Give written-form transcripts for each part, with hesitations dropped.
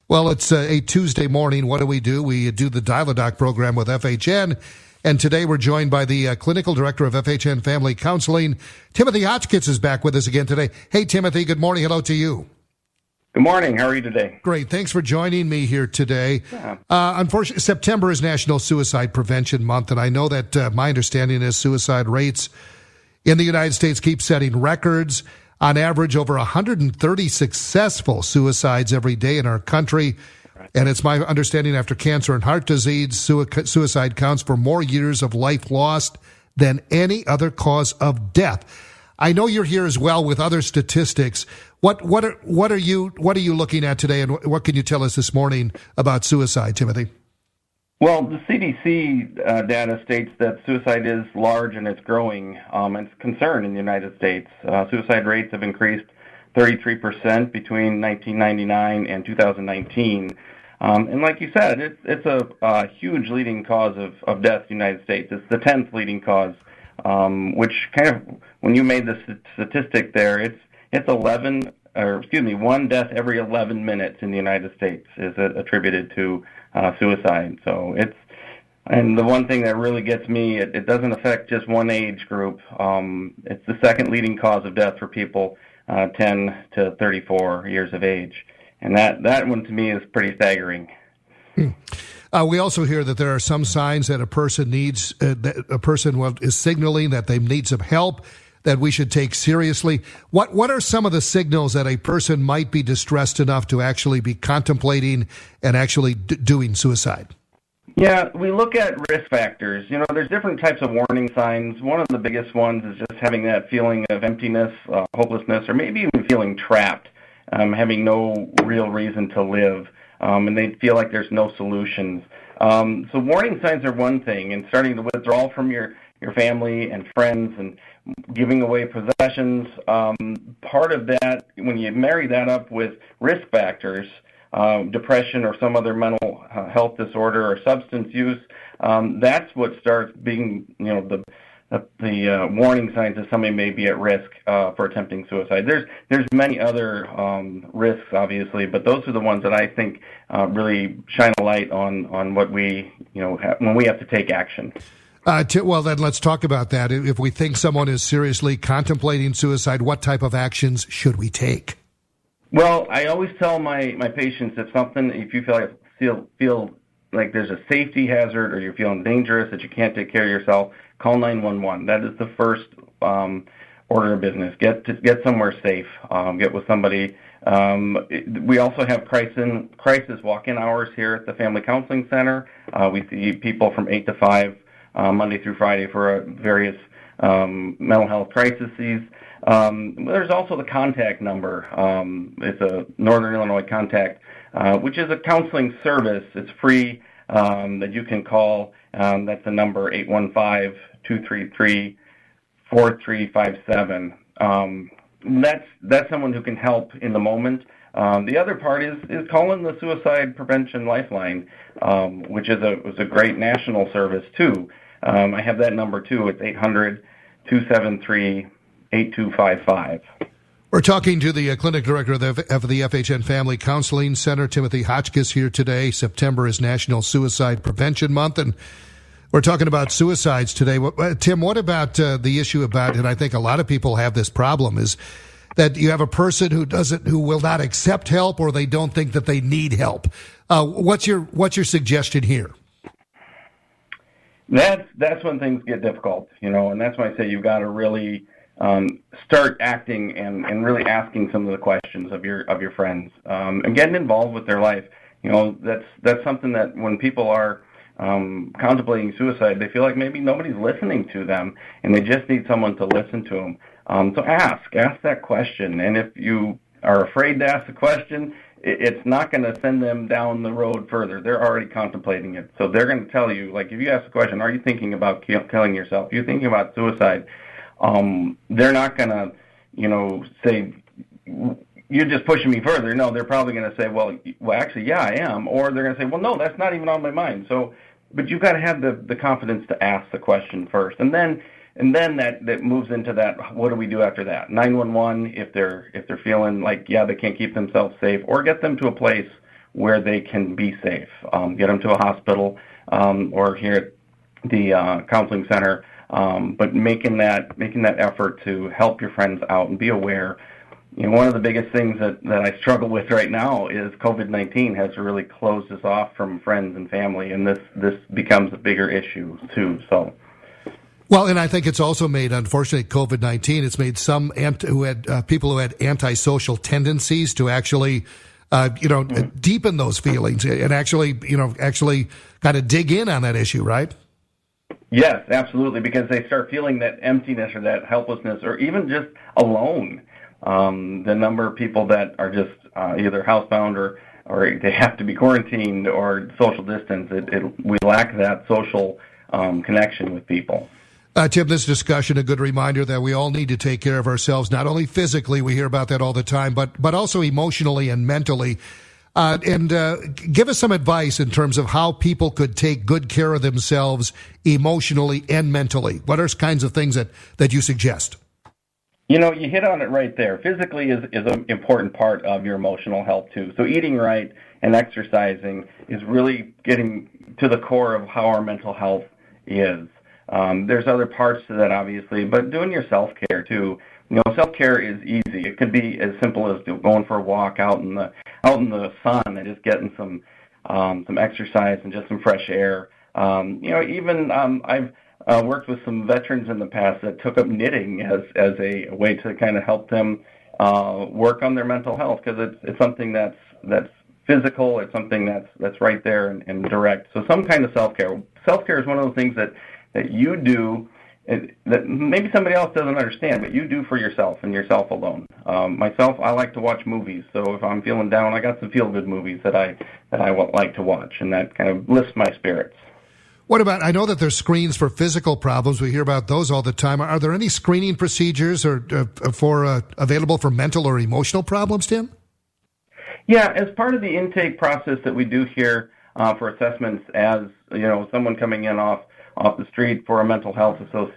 Well, it's a Tuesday morning. What do? We do the Dial-A-Doc program with FHN. And today we're joined by the Clinical Director of FHN Family Counseling. Timothy Hotchkiss is back with us again today. Hey, Timothy, good morning. Hello to you. Good morning. How are you today? Great. Thanks for joining me here today. Yeah. Unfortunately, September is National Suicide Prevention Month, and I know that my understanding is suicide rates in the United States keep setting records. On average, over 130 successful suicides every day in our country. Right. And it's my understanding after cancer and heart disease, suicide counts for more years of life lost than any other cause of death. I know you're here as well with other statistics. What are you looking at today, and what can you tell us this morning about suicide, Timothy? Well, the CDC data states that suicide is large and it's growing. It's a concern in the United States. Suicide rates have increased 33% between 1999 and 2019. And like you said, it's a huge leading cause of death in the United States. It's the 10th leading cause, which kind of, when you made the statistic there, it's 1 death every 11 minutes in the United States is attributed to suicide. So and the one thing that really gets me, it doesn't affect just one age group. It's the second leading cause of death for people 10 to 34 years of age. And that one to me is pretty staggering. We also hear that there are some signs that a person needs, is signaling that they need some help that we should take seriously. What are some of the signals that a person might be distressed enough to actually be contemplating and actually doing suicide? Yeah, we look at risk factors. There's different types of warning signs. One of the biggest ones is just having that feeling of emptiness, hopelessness, or maybe even feeling trapped, having no real reason to live, and they feel like there's no solutions. So warning signs are one thing, and starting to withdraw from your family and friends and giving away possessions. Part of that, when you marry that up with risk factors, depression or some other mental health disorder or substance use, that's what starts being, the warning signs that somebody may be at risk for attempting suicide. There's many other risks, obviously, but those are the ones that I think really shine a light on what we, when we have to take action. Well, then let's talk about that. If we think someone is seriously contemplating suicide, what type of actions should we take? Well, I always tell my patients, if you feel like there's a safety hazard or you're feeling dangerous, that you can't take care of yourself, call 911. That is the first order of business. Get somewhere safe. Get with somebody. We also have crisis walk-in hours here at the Family Counseling Center. We see people from 8 to 5 Monday through Friday for various mental health crises. There's also the contact number. It's a Northern Illinois Contact, which is a counseling service. It's free that you can call. That's the number 815-233-4357. That's someone who can help in the moment. The other part is calling the Suicide Prevention Lifeline, which is a great national service too. I have that number too. It's 800-273-8255. We're talking to the clinic director of the FHN Family Counseling Center, Timothy Hotchkiss, here today. September is National Suicide Prevention Month, and we're talking about suicides today. Tim, what about the issue about, and I think a lot of people have this problem, is that you have a person who will not accept help, or they don't think that they need help. What's your suggestion here? That's when things get difficult, and that's why I say you've got to really start acting and really asking some of the questions of your friends, and getting involved with their life. That's something that when people are contemplating suicide, they feel like maybe nobody's listening to them, and they just need someone to listen to them. So ask that question, and if you are afraid to ask the question, it's not going to send them down the road further. They're already contemplating it. So they're going to tell you, like, if you ask the question, are you thinking about killing yourself? Are you thinking about suicide? They're not going to, say, you're just pushing me further. No, they're probably going to say, well, actually, yeah, I am. Or they're going to say, well, no, that's not even on my mind. So, but you've got to have the confidence to ask the question first. And then that moves into that, what do we do after that? 911, if they're feeling like, yeah, they can't keep themselves safe, or get them to a place where they can be safe. Get them to a hospital or here at the counseling center, but making that effort to help your friends out and be aware. One of the biggest things that I struggle with right now is COVID-19 has really closed us off from friends and family, and this becomes a bigger issue too. So. Well, and I think it's also made, unfortunately, COVID-19, it's made some people who had antisocial tendencies to actually, deepen those feelings and actually kind of dig in on that issue, right? Yes, absolutely, because they start feeling that emptiness or that helplessness or even just alone. The number of people that are just either housebound or they have to be quarantined or social distance, we lack that social connection with people. Tim, this discussion, a good reminder that we all need to take care of ourselves, not only physically, we hear about that all the time, but also emotionally and mentally. Give us some advice in terms of how people could take good care of themselves emotionally and mentally. What are kinds of things that you suggest? You hit on it right there. Physically is an important part of your emotional health, too. So eating right and exercising is really getting to the core of how our mental health is. There's other parts to that, obviously, but doing your self-care, too. Self-care is easy. It could be as simple as going for a walk out in the sun and just getting some exercise and just some fresh air. I've worked with some veterans in the past that took up knitting as a way to kind of help them work on their mental health, because it's something that's physical. It's something that's right there and direct. So some kind of self-care. Self-care is one of those things that you do that maybe somebody else doesn't understand, but you do for yourself and yourself alone. Myself, I like to watch movies. So if I'm feeling down, I got some feel-good movies that I like to watch, and that kind of lifts my spirits. What about, I know that there's screens for physical problems. We hear about those all the time. Are there any screening procedures available for mental or emotional problems, Tim? Yeah, as part of the intake process that we do here for assessments, as someone coming in off the street for a mental health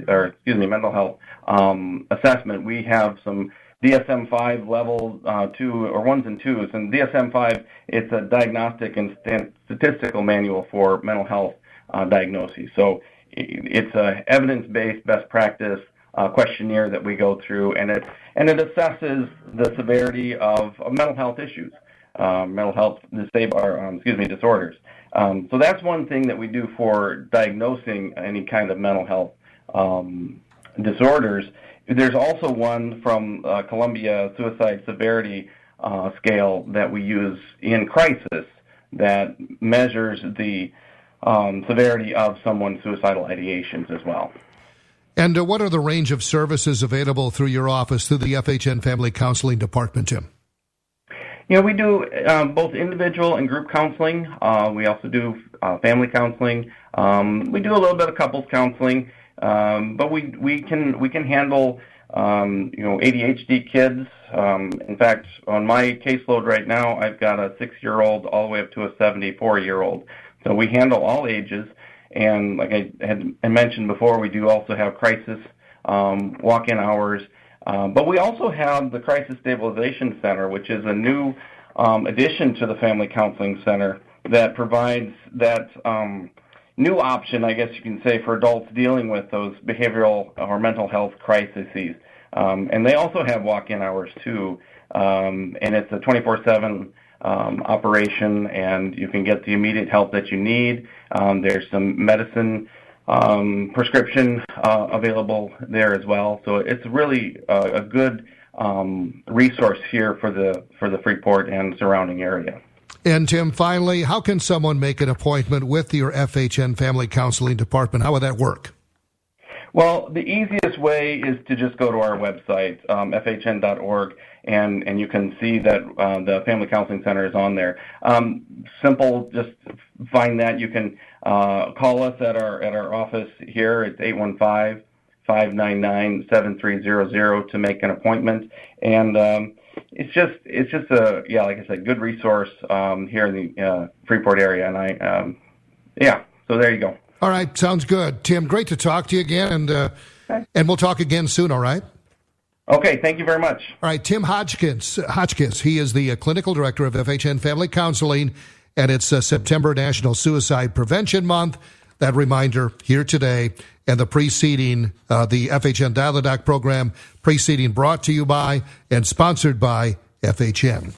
assessment, we have some DSM-5 level 2 or 1s and 2s, and DSM-5, it's a diagnostic and statistical manual for mental health diagnoses. So it's a evidence-based best practice questionnaire that we go through, and it assesses the severity of mental health issues, mental health disorders. So that's one thing that we do for diagnosing any kind of mental health disorders. There's also one from Columbia Suicide Severity Scale that we use in crisis that measures the severity of someone's suicidal ideations as well. And what are the range of services available through your office, through the FHN Family Counseling Department, Tim? We do both individual and group counseling. We also do family counseling. We do a little bit of couples counseling, but we can handle ADHD kids. In fact, on my caseload right now, I've got a 6-year-old all the way up to a 74-year-old. So we handle all ages, and like I mentioned before, we do also have crisis walk-in hours. But we also have the Crisis Stabilization Center, which is a new addition to the Family Counseling Center that provides that new option, I guess you can say, for adults dealing with those behavioral or mental health crises. And they also have walk-in hours, too, and it's a 24/7 operation, and you can get the immediate help that you need. There's some medicine prescription available there as well. So it's really a good resource here for the Freeport and surrounding area. And Tim, finally, how can someone make an appointment with your FHN Family Counseling Department? How would that work? Well, the easiest way is to just go to our website, fhn.org, and you can see that the Family Counseling Center is on there. Simple, just find that. You can call us at our office here. It's 815-599-7300 to make an appointment. And it's just a, like I said, good resource here in the Freeport area. And so there you go. All right, sounds good. Tim, great to talk to you again, and we'll talk again soon, all right? Okay, thank you very much. All right, Tim Hotchkiss. He is the clinical director of FHN Family Counseling, and it's September National Suicide Prevention Month. That reminder here today, and the preceding, the FHN Dial the Doc program, preceding brought to you by and sponsored by FHN.